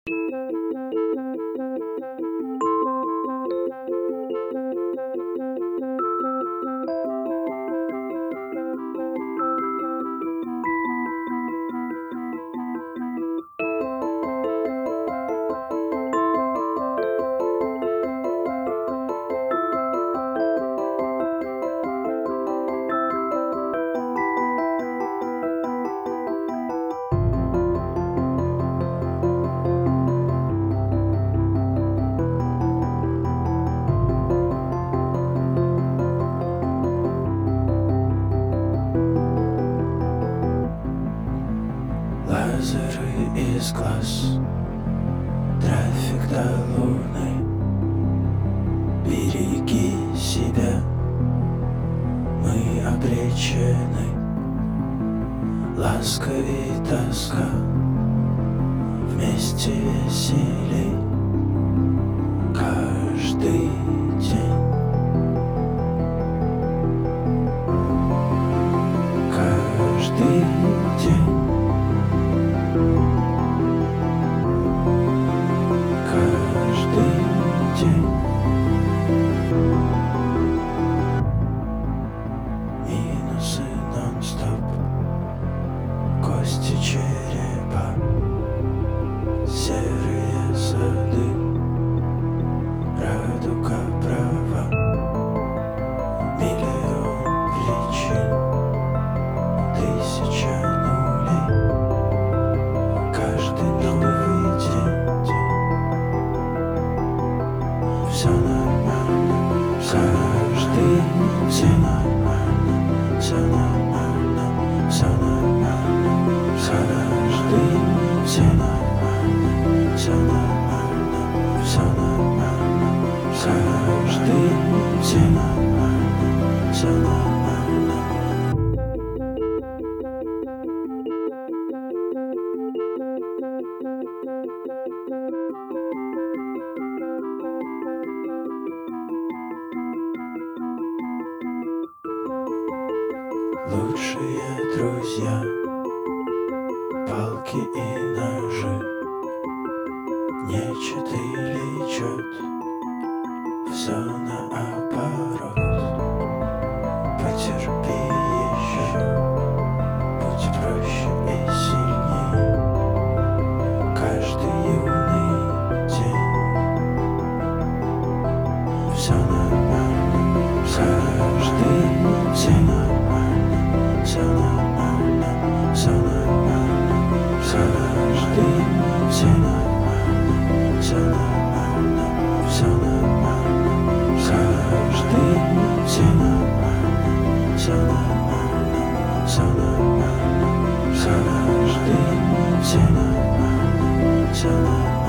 Лазеры из глаз, трафик до луны. Береги себя, мы обречены. Ласка и тоска, вместе веселей каждый день. Каждый день. Каждый день. Минусы нон-стоп, кости черепа, серые сады, радуга права, миллион причин, тысяча нулей, каждый новый день. Все нормально, каждый день нормально, все нормально, все нормально, каждый день нормально, все нормально, все нормально, каждый день нормально, все нормально. Лучшие друзья, палки и ножи, нечет и лечет, все наоборот. Потерпи еще, будь проще и сильней, каждый юный день. Все нормально, каждый день нормально, все нормально, все нормально, каждый день нормально, все нормально, все нормально, каждый день нормально, все нормально, все нормально, каждый день нормально, все нормально.